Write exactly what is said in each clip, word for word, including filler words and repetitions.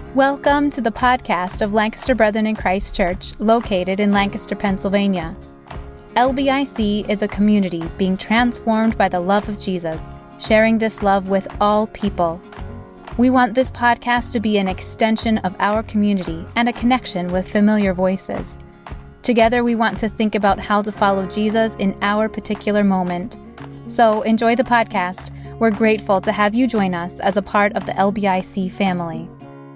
Welcome to the podcast of Lancaster Brethren in Christ Church, located in Lancaster, Pennsylvania. L B I C is a community being transformed by the love of Jesus, sharing this love with all people. We want this podcast to be an extension of our community and a connection with familiar voices. Together, we want to think about how to follow Jesus in our particular moment. So enjoy the podcast. We're grateful to have you join us as a part of the L B I C family.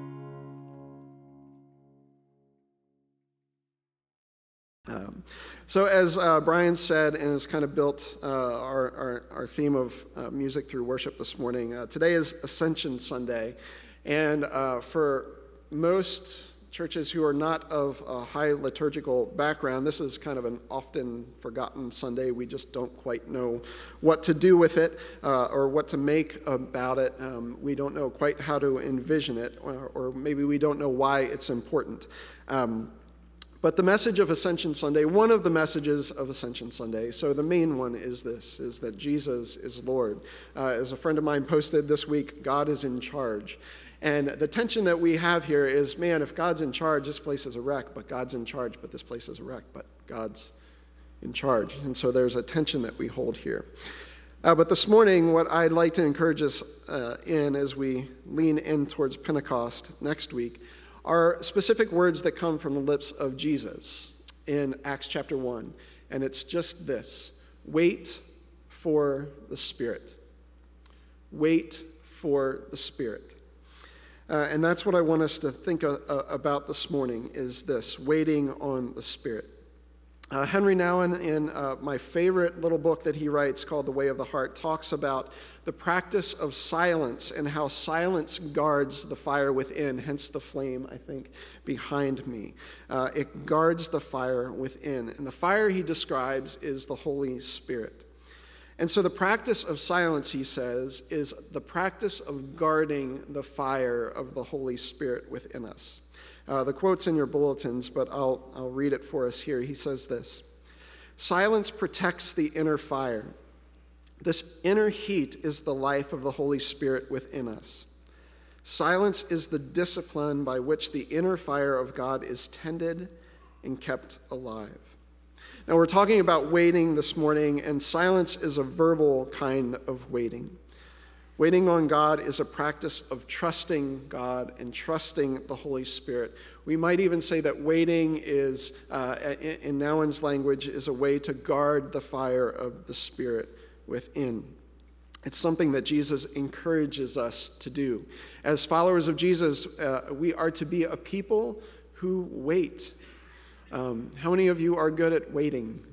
Um, so as uh, Brian said, and has kind of built uh, our, our, our theme of uh, music through worship this morning, uh, today is Ascension Sunday. And uh, for most churches who are not of a high liturgical background, this is kind of an often forgotten Sunday. We just don't quite know what to do with it uh, or what to make about it. Um, we don't know quite how to envision it, or, or maybe we don't know why it's important. Um, But the message of Ascension Sunday, one of the messages of Ascension Sunday, so the main one is this, is that Jesus is Lord. Uh, as a friend of mine posted this week, God is in charge. And the tension that we have here is, man, if God's in charge, this place is a wreck, but God's in charge, but this place is a wreck, but God's in charge. And so there's a tension that we hold here. Uh, but this morning, what I'd like to encourage us uh, in as we lean in towards Pentecost next week are specific words that come from the lips of Jesus in Acts chapter one. And it's just this: wait for the Spirit. Wait for the Spirit. Uh, and that's what I want us to think uh, about this morning, is this, waiting on the Spirit. Uh, Henry Nouwen, in uh, my favorite little book that he writes called The Way of the Heart, talks about the practice of silence and how silence guards the fire within, hence the flame, I think, behind me. Uh, it guards the fire within. And the fire he describes is the Holy Spirit. And so the practice of silence, he says, is the practice of guarding the fire of the Holy Spirit within us. Uh, the quote's in your bulletins, but I'll, I'll read it for us here. He says this: "Silence protects the inner fire. This inner heat is the life of the Holy Spirit within us. Silence is the discipline by which the inner fire of God is tended and kept alive." Now, we're talking about waiting this morning, and silence is a verbal kind of waiting. Waiting on God is a practice of trusting God and trusting the Holy Spirit. We might even say that waiting is, uh, in Nouwen's language, is a way to guard the fire of the Spirit within. It's something that Jesus encourages us to do. As followers of Jesus, uh, we are to be a people who wait. Um, how many of you are good at waiting?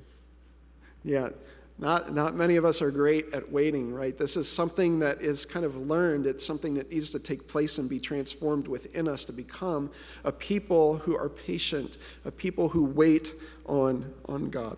Yeah. Not not many of us are great at waiting, right? This is something that is kind of learned. It's something that needs to take place and be transformed within us to become a people who are patient, a people who wait on, on God.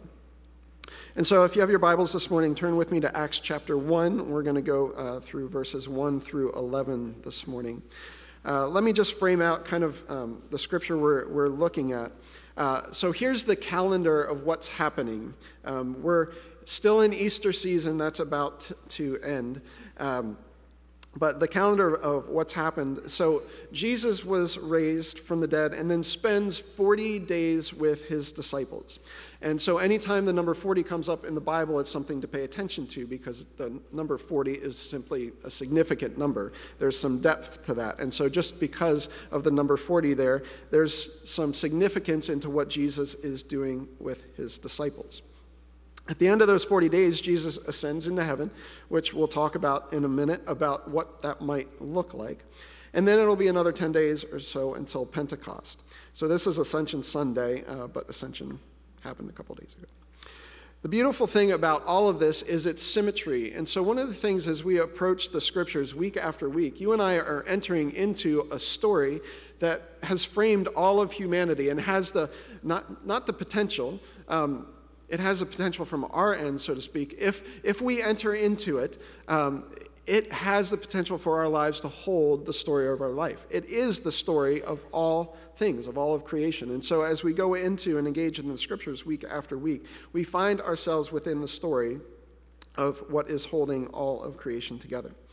And so if you have your Bibles this morning, turn with me to Acts chapter one. We're going to go uh, through verses one through eleven this morning. Uh, let me just frame out kind of um, the scripture we're, we're looking at. Uh, so here's the calendar of what's happening. Um, we're still in Easter season, that's about t- to end. Um, but the calendar of what's happened. So Jesus was raised from the dead and then spends forty days with his disciples. And so anytime the number forty comes up in the Bible, it's something to pay attention to, because the number forty is simply a significant number. There's some depth to that. And so just because of the number forty there, there's some significance into what Jesus is doing with his disciples. At the end of those forty days, Jesus ascends into heaven, which we'll talk about in a minute, about what that might look like. And then it'll be another ten days or so until Pentecost. So this is Ascension Sunday, uh, but Ascension happened a couple days ago. The beautiful thing about all of this is its symmetry. And so one of the things as we approach the scriptures week after week, you and I are entering into a story that has framed all of humanity and has the, not, not the potential, um, it has the potential from our end, so to speak. If if we enter into it, um, it has the potential for our lives to hold the story of our life. It is the story of all things, of all of creation. And so as we go into and engage in the scriptures week after week, we find ourselves within the story of what is holding all of creation together.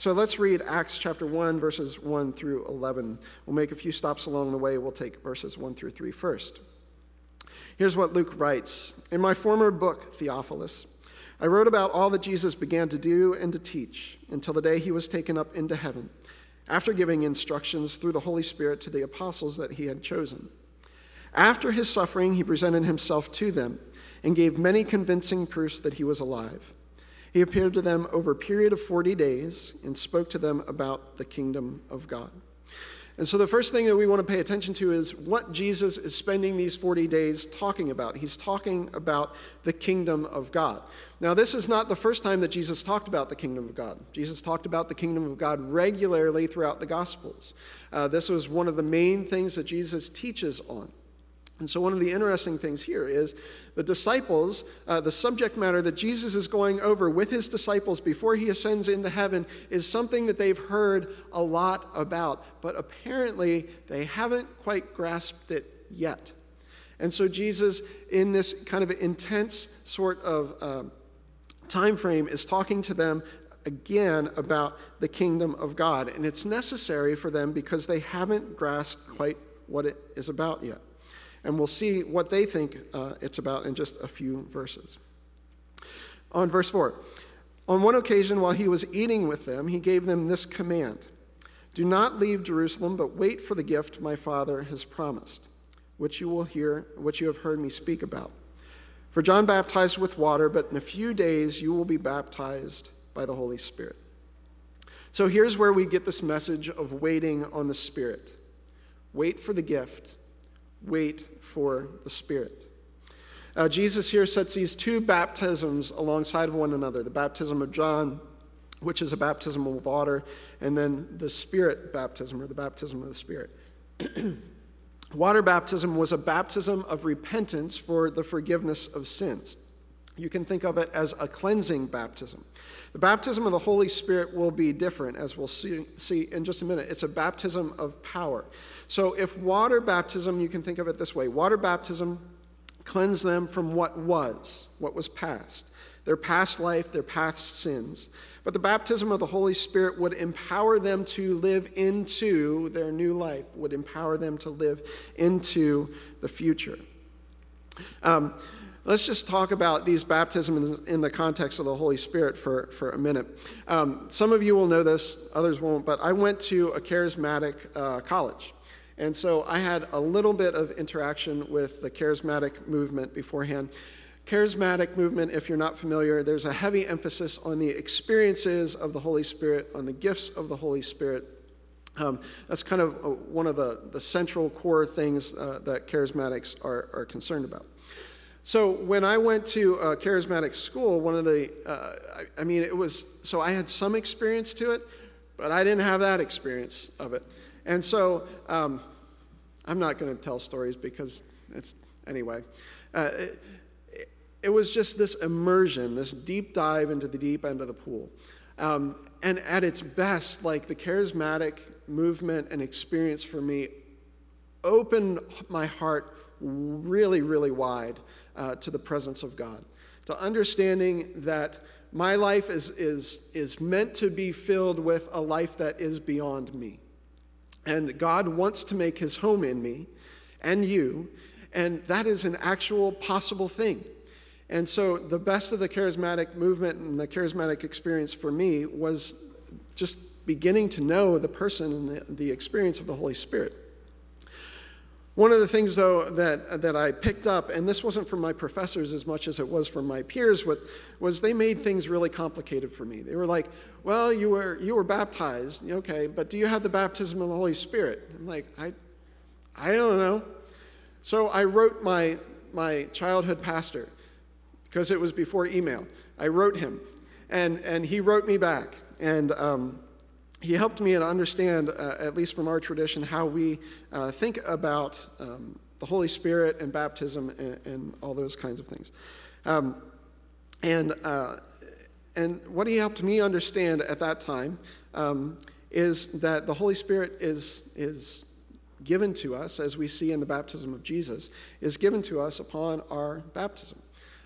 So let's read Acts chapter one, verses one through eleven. We'll make a few stops along the way. We'll take verses one through three first. Here's what Luke writes. In my former book, Theophilus, I wrote about all that Jesus began to do and to teach until the day he was taken up into heaven, after giving instructions through the Holy Spirit to the apostles that he had chosen. After his suffering, he presented himself to them and gave many convincing proofs that he was alive. He appeared to them over a period of forty days and spoke to them about the kingdom of God. And so the first thing that we want to pay attention to is what Jesus is spending these forty days talking about. He's talking about the kingdom of God. Now, this is not the first time that Jesus talked about the kingdom of God. Jesus talked about the kingdom of God regularly throughout the Gospels. Uh, this was one of the main things that Jesus teaches on. And so one of the interesting things here is the disciples, uh, the subject matter that Jesus is going over with his disciples before he ascends into heaven is something that they've heard a lot about, but apparently they haven't quite grasped it yet. And so Jesus, in this kind of intense sort of uh, time frame, is talking to them again about the kingdom of God. And it's necessary for them because they haven't grasped quite what it is about yet. And we'll see what they think uh, it's about in just a few verses. On verse four, on one occasion while he was eating with them, he gave them this command: do not leave Jerusalem, but wait for the gift my Father has promised, which you will hear, which you have heard me speak about. For John baptized with water, but in a few days you will be baptized by the Holy Spirit. So here's where we get this message of waiting on the Spirit. Wait for the gift. Wait for the Spirit. Uh, Jesus here sets these two baptisms alongside of one another. The baptism of John, which is a baptism of water, and then the Spirit baptism, or the baptism of the Spirit. Water baptism was a baptism of repentance for the forgiveness of sins. You can think of it as a cleansing baptism. The baptism of the Holy Spirit will be different, as we'll see, see in just a minute. It's a baptism of power. So if water baptism, you can think of it this way. Water baptism cleansed them from what was, what was past, their past life, their past sins. But the baptism of the Holy Spirit would empower them to live into their new life, would empower them to live into the future. Um, Let's just talk about these baptisms in the context of the Holy Spirit for, for a minute. Um, some of you will know this, others won't, but I went to a charismatic uh, college. And so I had a little bit of interaction with the charismatic movement beforehand. Charismatic movement, if you're not familiar, there's a heavy emphasis on the experiences of the Holy Spirit, on the gifts of the Holy Spirit. Um, that's kind of a, one of the, the central core things uh, that charismatics are, are concerned about. So when I went to a charismatic school, one of the, uh, I, I mean, it was, so I had some experience to it, but I didn't have that experience of it. And so um, I'm not going to tell stories because it's, anyway. Uh, it, it was just this immersion, this deep dive into the deep end of the pool. Um, and at its best, like the charismatic movement and experience for me opened my heart really, really wide uh, to the presence of God, to understanding that my life is, is, is meant to be filled with a life that is beyond me. And God wants to make his home in me and you, and that is an actual possible thing. And so the best of the charismatic movement and the charismatic experience for me was just beginning to know the person and the, the experience of the Holy Spirit. One of the things, though, that, that I picked up, and this wasn't from my professors as much as it was from my peers, was, was they made things really complicated for me. They were like, well, you were you were baptized, okay, but do you have the baptism of the Holy Spirit? I'm like, I I don't know. So I wrote my my childhood pastor, because it was before email. I wrote him, and, and he wrote me back, and um, he helped me to understand, uh, at least from our tradition, how we uh, think about um, the Holy Spirit and baptism and, and all those kinds of things. Um, and uh, and what he helped me understand at that time um, is that the Holy Spirit is is given to us, as we see in the baptism of Jesus, is given to us upon our baptism.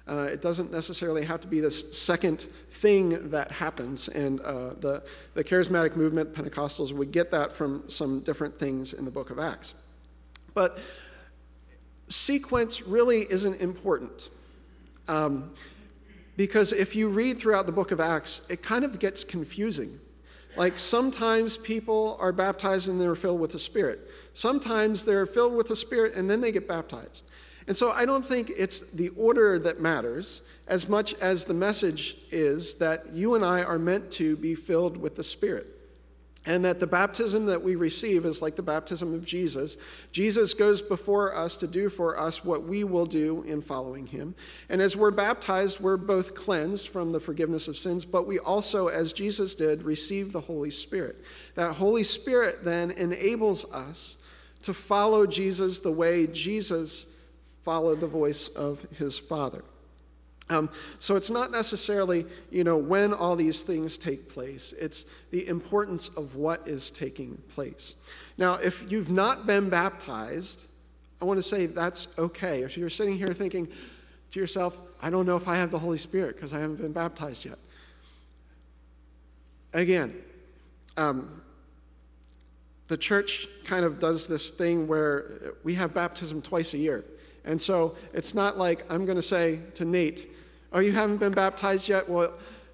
Uh, it doesn't necessarily have to be this second thing that happens. And uh, the, the charismatic movement, Pentecostals, would get that from some different things in the book of Acts. But sequence really isn't important. Um, because if you read throughout the book of Acts, it kind of gets confusing. Like sometimes people are baptized and they're filled with the Spirit. Sometimes they're filled with the Spirit and then they get baptized. And so I don't think it's the order that matters as much as the message is that you and I are meant to be filled with the Spirit. And that the baptism that we receive is like the baptism of Jesus. Jesus goes before us to do for us what we will do in following him. And as we're baptized, we're both cleansed from the forgiveness of sins, but we also, as Jesus did, receive the Holy Spirit. That Holy Spirit then enables us to follow Jesus the way Jesus followed the voice of his Father. Um, so it's not necessarily, you know, when all these things take place. It's the importance of what is taking place. Now, if you've not been baptized, I want to say that's okay. If you're sitting here thinking to yourself, I don't know if I have the Holy Spirit because I haven't been baptized yet. Again, um, the church kind of does this thing where we have baptism twice a year. And so it's not like I'm going to say to Nate, oh, you haven't been baptized yet? Well,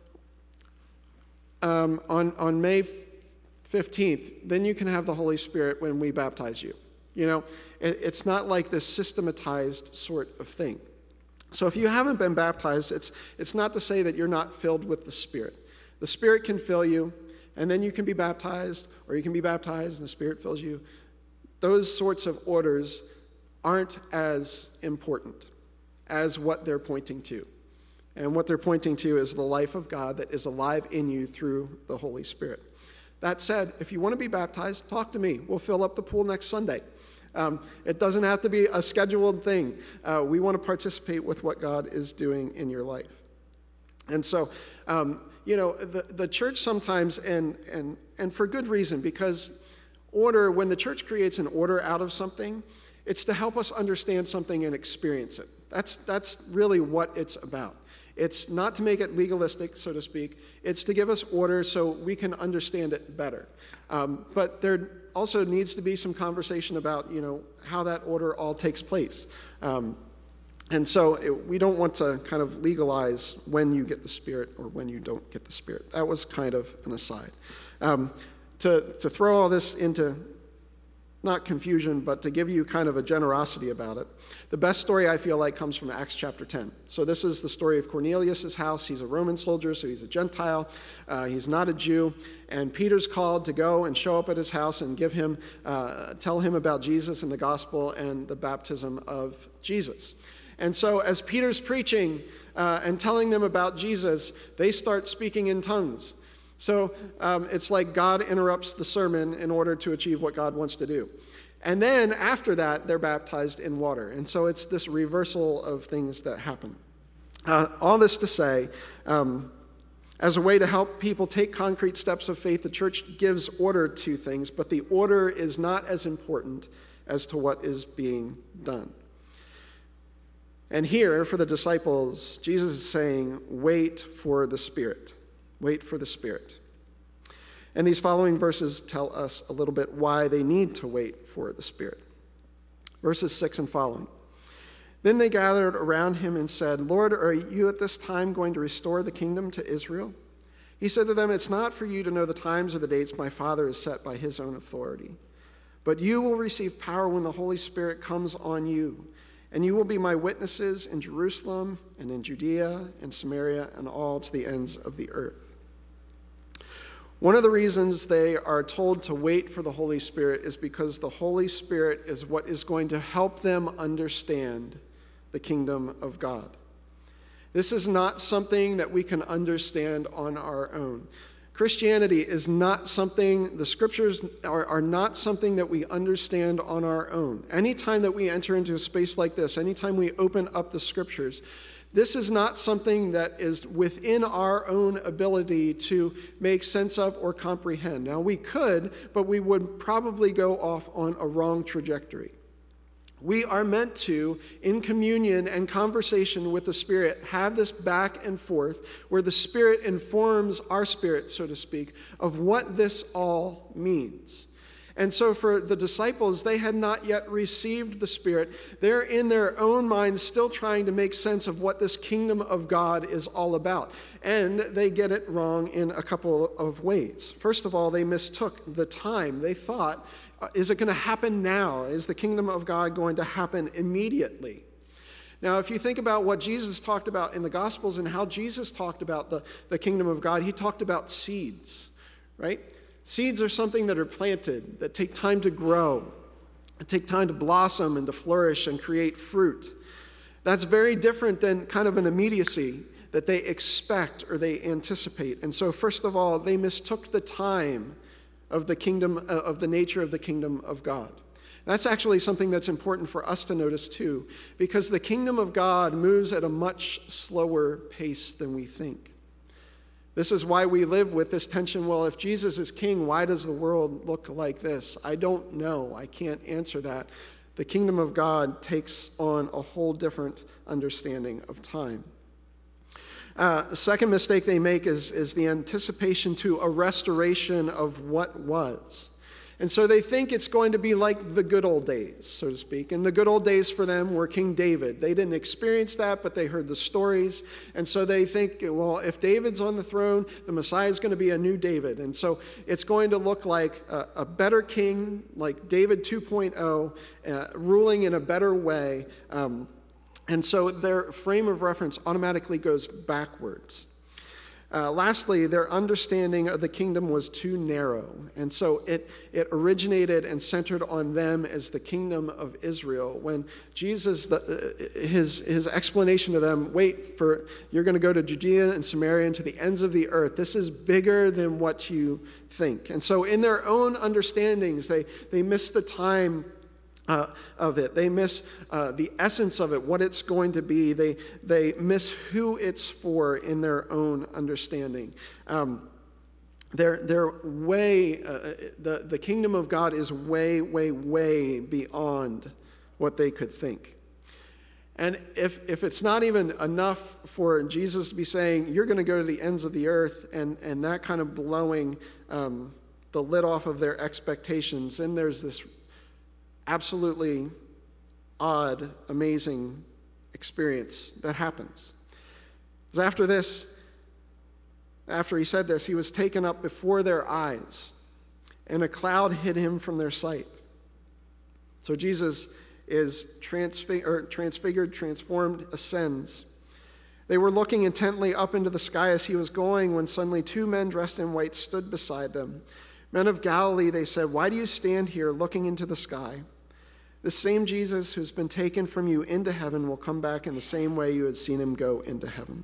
um, on, on May fifteenth, then you can have the Holy Spirit when we baptize you. You know, it, it's not like this systematized sort of thing. So if you haven't been baptized, it's, it's not to say that you're not filled with the Spirit. The Spirit can fill you, and then you can be baptized, or you can be baptized and the Spirit fills you. Those sorts of orders aren't as important as what they're pointing to. And what they're pointing to is the life of God that is alive in you through the Holy Spirit. That said, if you want to be baptized, talk to me. We'll fill up the pool next Sunday. Um, it doesn't have to be a scheduled thing. Uh, we want to participate with what God is doing in your life. And so, um, you know, the, the church sometimes, and, and, and for good reason, because order, when the church creates an order out of something, it's to help us understand something and experience it. That's, that's really what it's about. It's not to make it legalistic, so to speak. It's to give us order so we can understand it better. Um, but there also needs to be some conversation about, you know, how that order all takes place. Um, and so it, we don't want to kind of legalize when you get the Spirit or when you don't get the Spirit. That was kind of an aside. Um, to, to throw all this into not confusion, but to give you kind of a generosity about it. The best story, I feel like, comes from Acts chapter ten. So this is the story of Cornelius' house. He's a Roman soldier, so he's a Gentile. Uh, he's not a Jew. And Peter's called to go and show up at his house and give him, uh, tell him about Jesus and the gospel and the baptism of Jesus. And so as Peter's preaching uh, and telling them about Jesus, they start speaking in tongues. So um, it's like God interrupts the sermon in order to achieve what God wants to do. And then after that, they're baptized in water. And so it's this reversal of things that happen. Uh, all this to say, um, as a way to help people take concrete steps of faith, the church gives order to things, but the order is not as important as to what is being done. And here, for the disciples, Jesus is saying, wait for the Spirit. Wait for the Spirit. And these following verses tell us a little bit why they need to wait for the Spirit. Verses six and following. Then they gathered around him and said, Lord, are you at this time going to restore the kingdom to Israel? He said to them, it's not for you to know the times or the dates my Father has set by his own authority. But you will receive power when the Holy Spirit comes on you. And you will be my witnesses in Jerusalem and in Judea and Samaria and all to the ends of the earth. One of the reasons they are told to wait for the Holy Spirit is because the Holy Spirit is what is going to help them understand the kingdom of God. This is not something that we can understand on our own. Christianity is not something, the scriptures are, are not something that we understand on our own. Anytime that we enter into a space like this, anytime we open up the scriptures, this is not something that is within our own ability to make sense of or comprehend. Now, we could, but we would probably go off on a wrong trajectory. We are meant to, in communion and conversation with the Spirit, have this back and forth where the Spirit informs our spirit, so to speak, of what this all means. And so for the disciples, they had not yet received the Spirit. They're in their own minds still trying to make sense of what this kingdom of God is all about. And they get it wrong in a couple of ways. First of all, they mistook the time. They thought, is it going to happen now? Is the kingdom of God going to happen immediately? Now, if you think about what Jesus talked about in the Gospels and how Jesus talked about the, the kingdom of God, he talked about seeds, right? Seeds are something that are planted, that take time to grow, that take time to blossom and to flourish and create fruit. That's very different than kind of an immediacy that they expect or they anticipate. And so, first of all, they mistook the time of the kingdom, of the nature of the kingdom of God. That's actually something that's important for us to notice too, because the kingdom of God moves at a much slower pace than we think. This is why we live with this tension. Well, if Jesus is king, why does the world look like this? I don't know. I can't answer that. The kingdom of God takes on a whole different understanding of time. Uh, the second mistake they make is, is the anticipation to a restoration of what was. And so they think it's going to be like the good old days, so to speak. And the good old days for them were King David. They didn't experience that, but they heard the stories. And so they think, well, if David's on the throne, the Messiah is going to be a new David. And so it's going to look like a, a better king, like David two point oh, uh, ruling in a better way. Um, and so their frame of reference automatically goes backwards. Uh, lastly, their understanding of the kingdom was too narrow. And so it, it originated and centered on them as the kingdom of Israel. When Jesus, the, uh, his, his explanation to them, wait, for you're going to go to Judea and Samaria and to the ends of the earth. This is bigger than what you think. And so in their own understandings, they, they miss the time Uh, of it. They miss uh, the essence of it, what it's going to be. They they miss who it's for in their own understanding. Um, they're they're way uh, the the kingdom of God is way way way beyond what they could think. And if if it's not even enough for Jesus to be saying you're going to go to the ends of the earth and and that kind of blowing um, the lid off of their expectations, then there's this absolutely odd, amazing experience that happens. Because after this, after he said this, he was taken up before their eyes, and a cloud hid him from their sight. So Jesus is transfig- or transfigured, transformed, ascends. They were looking intently up into the sky as he was going when suddenly two men dressed in white stood beside them. Men of Galilee, they said, why do you stand here looking into the sky? The same Jesus who's been taken from you into heaven will come back in the same way you had seen him go into heaven.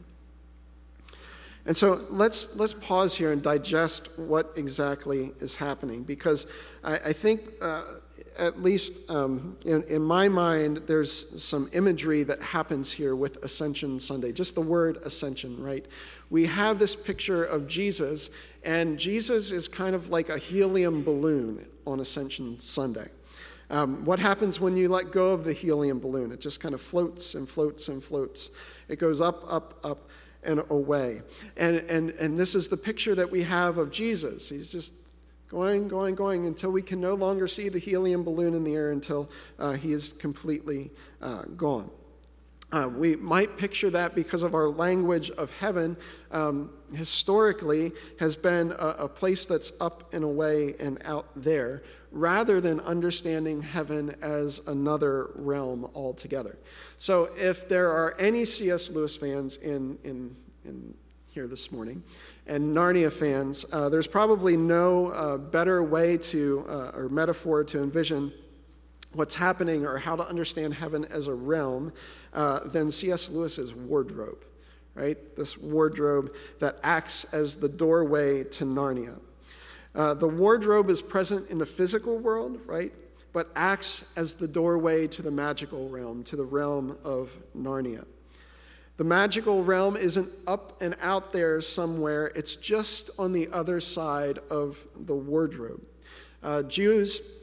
And so let's let's pause here and digest what exactly is happening, because I, I think, uh, at least um, in, in my mind, there's some imagery that happens here with Ascension Sunday, just the word ascension, right? We have this picture of Jesus, and Jesus is kind of like a helium balloon on Ascension Sunday. Um, what happens when you let go of the helium balloon? It just kind of floats and floats and floats. It goes up, up, up, and away. And, and, and this is the picture that we have of Jesus. He's just going, going, going until we can no longer see the helium balloon in the air, until uh, he is completely uh, gone. Uh, we might picture that because of our language of heaven, um, historically, has been a, a place that's up and away and out there, rather than understanding heaven as another realm altogether. So if there are any C S Lewis fans in, in, in here this morning, and Narnia fans, uh, there's probably no uh, better way to, uh, or metaphor to envision what's happening or how to understand heaven as a realm uh, than C S Lewis's wardrobe, right? This wardrobe that acts as the doorway to Narnia. Uh, the wardrobe is present in the physical world, right? But acts as the doorway to the magical realm, to the realm of Narnia. The magical realm isn't up and out there somewhere. It's just on the other side of the wardrobe. Uh, Jews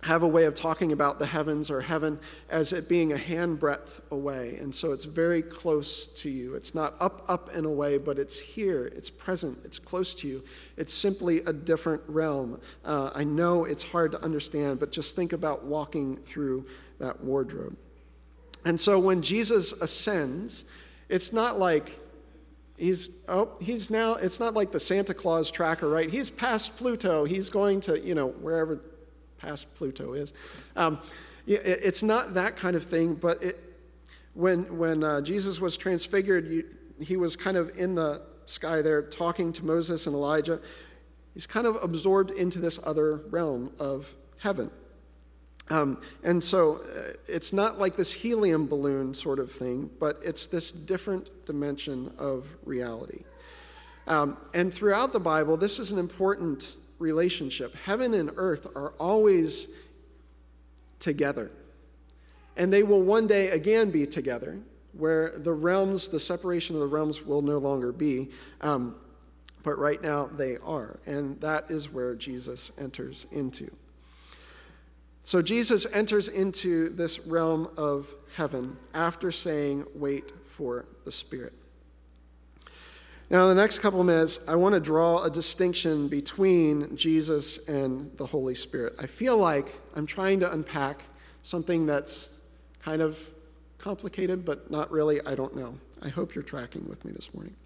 have a way of talking about the heavens or heaven as it being a handbreadth away. And so it's very close to you. It's not up, up and away, but it's here. It's present. It's close to you. It's simply a different realm. Uh, I know it's hard to understand, but just think about walking through that wardrobe. And so when Jesus ascends, it's not like he's, oh, he's now, it's not like the Santa Claus tracker, right? He's past Pluto. He's going to, you know, wherever past Pluto is. Um, it, it's not that kind of thing, but it, when when uh, Jesus was transfigured, you, he was kind of in the sky there talking to Moses and Elijah. He's kind of absorbed into this other realm of heaven. Um, and so uh, it's not like this helium balloon sort of thing, but it's this different dimension of reality. Um, and throughout the Bible, this is an important relationship. Heaven and earth are always together. And they will one day again be together, where the realms, the separation of the realms will no longer be. Um, but right now they are. And that is where Jesus enters into. So Jesus enters into this realm of heaven after saying, "Wait for the Spirit." Now, in the next couple of minutes, I want to draw a distinction between Jesus and the Holy Spirit. I feel like I'm trying to unpack something that's kind of complicated, but not really. I don't know. I hope you're tracking with me this morning.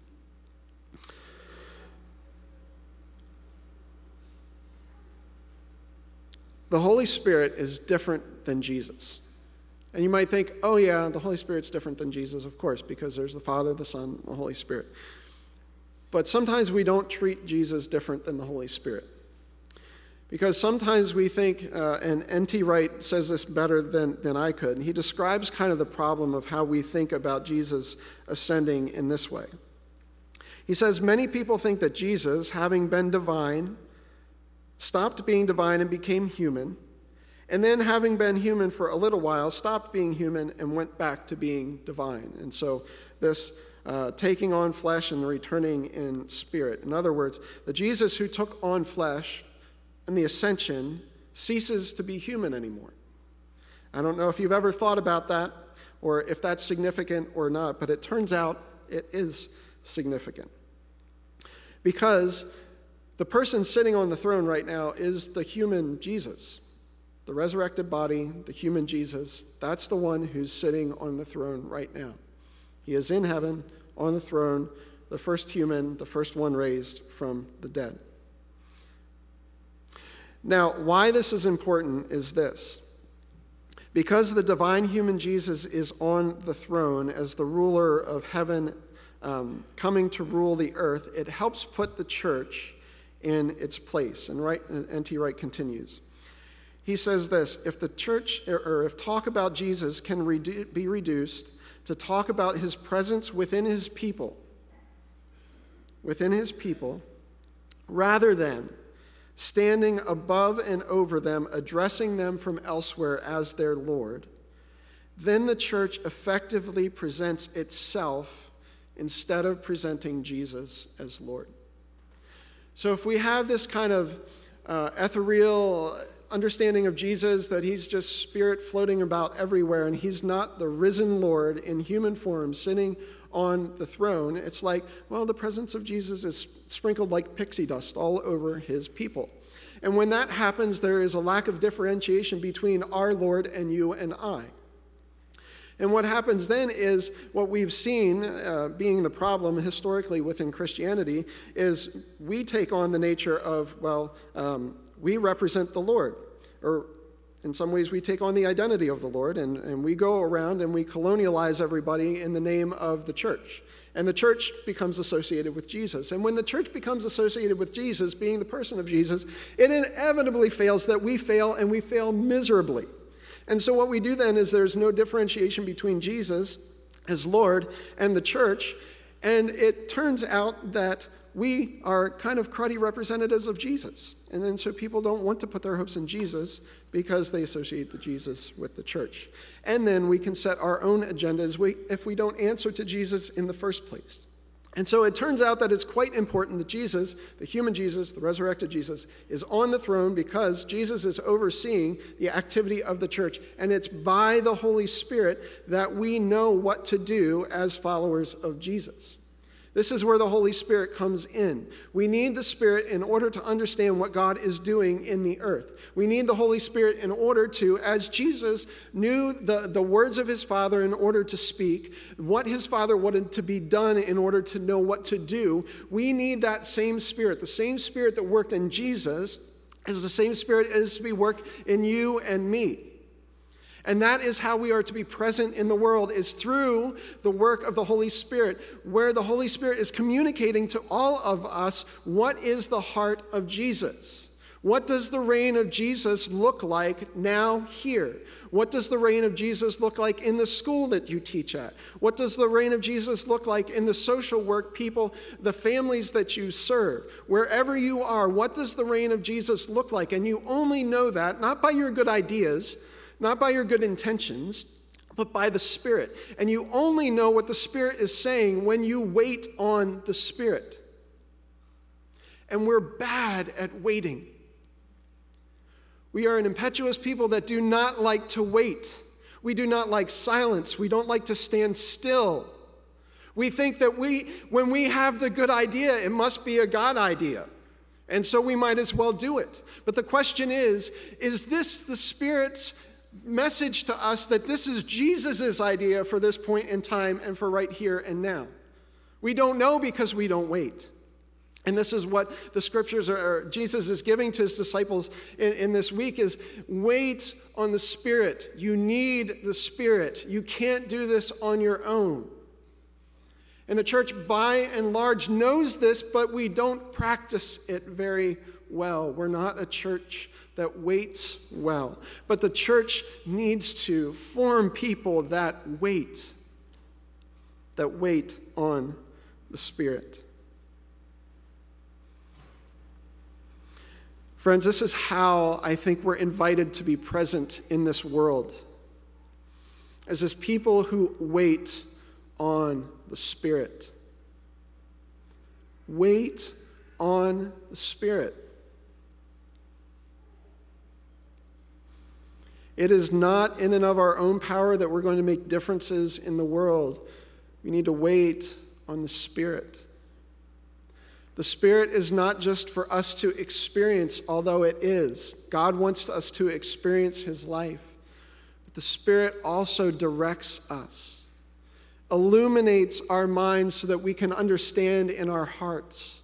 The Holy Spirit is different than Jesus. And you might think, oh yeah, the Holy Spirit's different than Jesus, of course, because there's the Father, the Son, the Holy Spirit. But sometimes we don't treat Jesus different than the Holy Spirit. Because sometimes we think, uh, and N T Wright says this better than, than I could, he describes kind of the problem of how we think about Jesus ascending in this way. He says, many people think that Jesus, having been divine, stopped being divine and became human, and then having been human for a little while, stopped being human and went back to being divine. And so this Uh, taking on flesh and returning in spirit. In other words, the Jesus who took on flesh in the ascension ceases to be human anymore. I don't know if you've ever thought about that or if that's significant or not, but it turns out it is significant. Because the person sitting on the throne right now is the human Jesus. The resurrected body, the human Jesus, that's the one who's sitting on the throne right now. He is in heaven, on the throne, the first human, the first one raised from the dead. Now, why this is important is this. Because the divine human Jesus is on the throne as the ruler of heaven, um, coming to rule the earth, it helps put the church in its place. And Wright, N T Wright continues. He says this, if the church, or if talk about Jesus can redu- be reduced to talk about his presence within his people, within his people, rather than standing above and over them, addressing them from elsewhere as their Lord, then the church effectively presents itself instead of presenting Jesus as Lord. So if we have this kind of uh, ethereal understanding of Jesus, that he's just spirit floating about everywhere and he's not the risen Lord in human form sitting on the throne, it's like, well, the presence of Jesus is sprinkled like pixie dust all over his people. And when that happens, there is a lack of differentiation between our Lord and you and I. And what happens then is what we've seen uh, being the problem historically within Christianity is we take on the nature of, well, um, we represent the Lord. Or in some ways we take on the identity of the Lord and, and we go around and we colonialize everybody in the name of the church. And the church becomes associated with Jesus. And when the church becomes associated with Jesus, being the person of Jesus, it inevitably fails that we fail and we fail miserably. And so what we do then is there's no differentiation between Jesus as Lord and the church. And it turns out that we are kind of cruddy representatives of Jesus. And then so people don't want to put their hopes in Jesus because they associate the Jesus with the church. And then we can set our own agendas if we don't answer to Jesus in the first place. And so it turns out that it's quite important that Jesus, the human Jesus, the resurrected Jesus, is on the throne because Jesus is overseeing the activity of the church. And it's by the Holy Spirit that we know what to do as followers of Jesus. This is where the Holy Spirit comes in. We need the Spirit in order to understand what God is doing in the earth. We need the Holy Spirit in order to, as Jesus knew the, the words of his Father in order to speak, what his Father wanted to be done in order to know what to do, we need that same Spirit. The same Spirit that worked in Jesus is the same Spirit as to be work in you and me. And that is how we are to be present in the world, is through the work of the Holy Spirit, where the Holy Spirit is communicating to all of us what is the heart of Jesus. What does the reign of Jesus look like now here? What does the reign of Jesus look like in the school that you teach at? What does the reign of Jesus look like in the social work people, the families that you serve? Wherever you are, what does the reign of Jesus look like? And you only know that not by your good ideas, not by your good intentions, but by the Spirit. And you only know what the Spirit is saying when you wait on the Spirit. And we're bad at waiting. We are an impetuous people that do not like to wait. We do not like silence. We don't like to stand still. We think that we, when we have the good idea, it must be a God idea. And so we might as well do it. But the question is, is this the Spirit's message to us that this is Jesus' idea for this point in time and for right here and now? We don't know because we don't wait. And this is what the scriptures are, or Jesus is giving to his disciples in, in this week is wait on the Spirit. You need the Spirit. You can't do this on your own. And the church by and large knows this, but we don't practice it very well. We're not a church that waits well. But the church needs to form people that wait, that wait on the Spirit. Friends, this is how I think we're invited to be present in this world, as this people who wait on the Spirit. Wait on the Spirit. It is not in and of our own power that we're going to make differences in the world. We need to wait on the Spirit. The Spirit is not just for us to experience, although it is. God wants us to experience his life. But the Spirit also directs us, illuminates our minds so that we can understand in our hearts.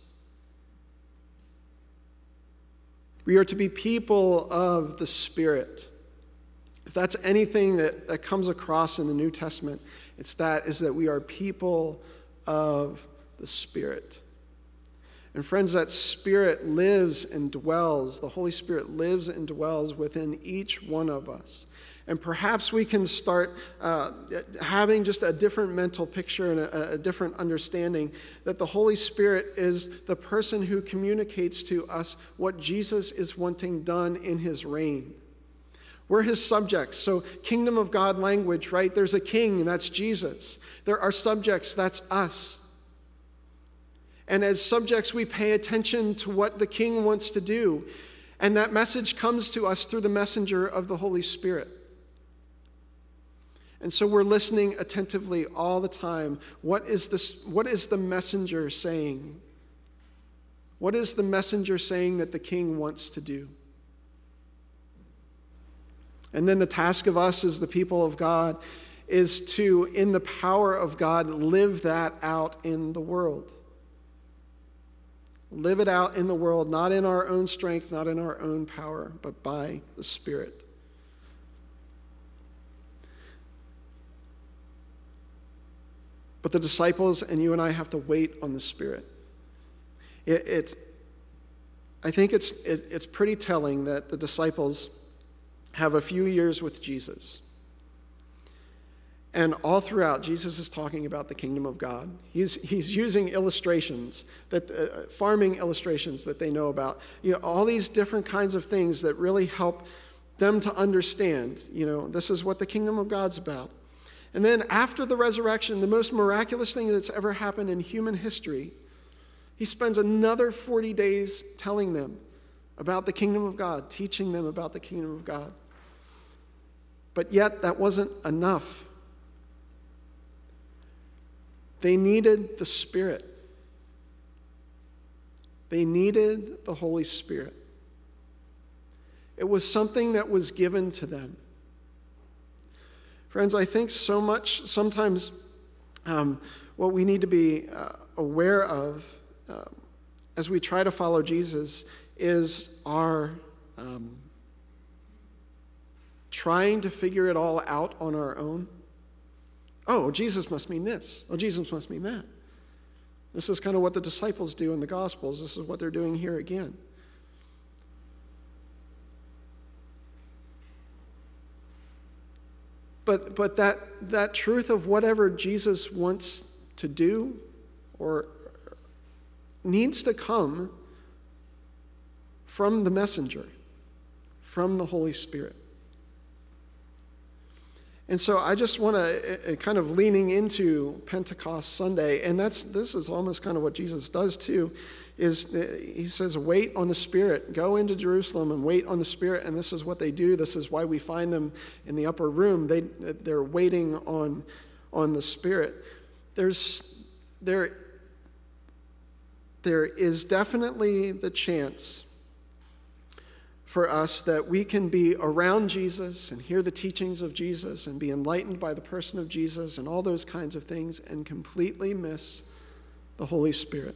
We are to be people of the Spirit. If that's anything that, that comes across in the New Testament, it's that, is that we are people of the Spirit. And friends, that Spirit lives and dwells, the Holy Spirit lives and dwells within each one of us. And perhaps we can start uh, having just a different mental picture and a, a different understanding that the Holy Spirit is the person who communicates to us what Jesus is wanting done in his reign. We're his subjects. So kingdom of God language, right? There's a king, and that's Jesus. There are subjects, that's us. And as subjects, we pay attention to what the king wants to do. And that message comes to us through the messenger of the Holy Spirit. And so we're listening attentively all the time. What is this? What is the messenger saying? What is the messenger saying that the king wants to do? And then the task of us as the people of God is to, in the power of God, live that out in the world. Live it out in the world, not in our own strength, not in our own power, but by the Spirit. But the disciples and you and I have to wait on the Spirit. It, it's, I think it's, it, it's pretty telling that the disciples have a few years with Jesus. And all throughout, Jesus is talking about the kingdom of God. He's, he's using illustrations, that uh, farming illustrations that they know about. You know, all these different kinds of things that really help them to understand, you know, this is what the kingdom of God's about. And then after the resurrection, the most miraculous thing that's ever happened in human history, he spends another forty days telling them about the kingdom of God, teaching them about the kingdom of God. But yet, that wasn't enough. They needed the Spirit. They needed the Holy Spirit. It was something that was given to them. Friends, I think so much, sometimes um, what we need to be uh, aware of uh, as we try to follow Jesus is our um, trying to figure it all out on our own. Oh, Jesus must mean this. Oh, Jesus must mean that. This is kind of what the disciples do in the Gospels. This is what they're doing here again. But but that that truth of whatever Jesus wants to do or needs to come from the messenger, from the Holy Spirit. And so I just want to, uh, kind of leaning into Pentecost Sunday, and that's this is almost kind of what Jesus does too, is uh, he says, wait on the Spirit. Go into Jerusalem and wait on the Spirit, and this is what they do. This is why we find them in the upper room. They, they're waiting on, on the Spirit. There's, there, there is definitely the chance for us that we can be around Jesus and hear the teachings of Jesus and be enlightened by the person of Jesus and all those kinds of things and completely miss the Holy Spirit.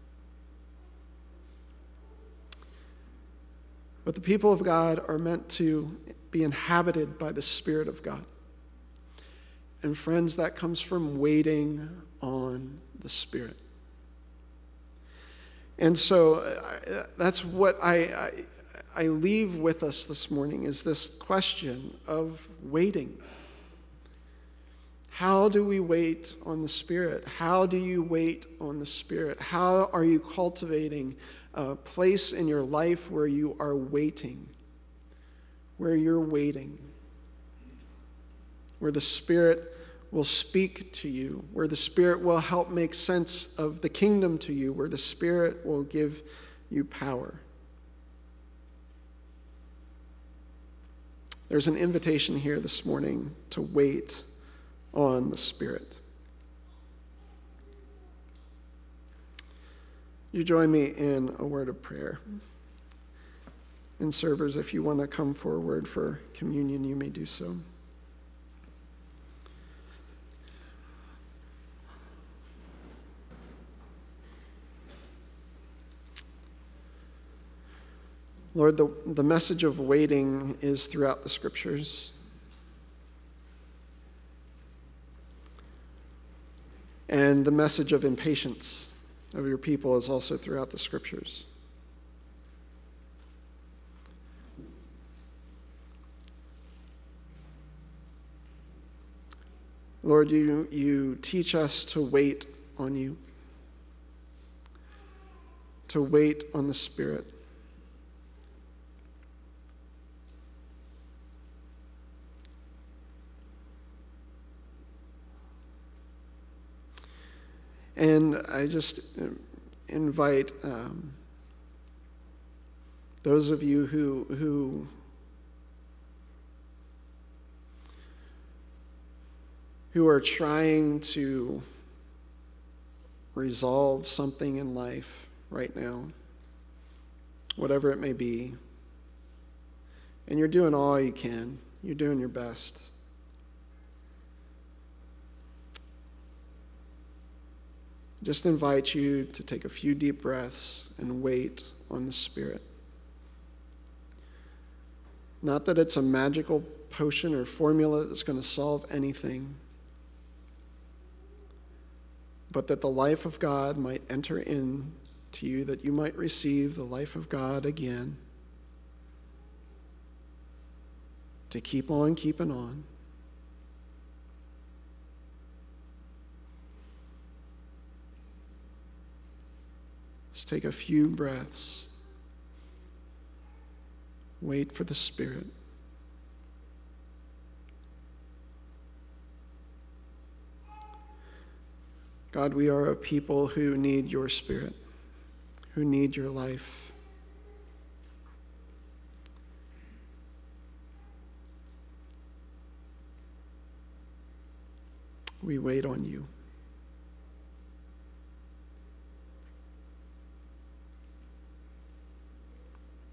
But the people of God are meant to be inhabited by the Spirit of God. And friends, that comes from waiting on the Spirit. And so uh, that's what I... I I leave with us this morning is this question of waiting. How do we wait on the Spirit? How do you wait on the Spirit? How are you cultivating a place in your life where you are waiting, where you're waiting, where the Spirit will speak to you, where the Spirit will help make sense of the kingdom to you, where the Spirit will give you power? There's an invitation here this morning to wait on the Spirit. You join me in a word of prayer. And servers, if you want to come forward for communion, you may do so. Lord, the, the message of waiting is throughout the Scriptures. And the message of impatience of your people is also throughout the Scriptures. Lord, you, you teach us to wait on you, to wait on the Spirit. And I just invite um, those of you who who who are trying to resolve something in life right now, whatever it may be, and you're doing all you can, you're doing your best. Just invite you to take a few deep breaths and wait on the Spirit. Not that it's a magical potion or formula that's going to solve anything, but that the life of God might enter into you, that you might receive the life of God again, to keep on keeping on. Just take a few breaths. Wait for the Spirit. God, we are a people who need your Spirit, who need your life. We wait on you.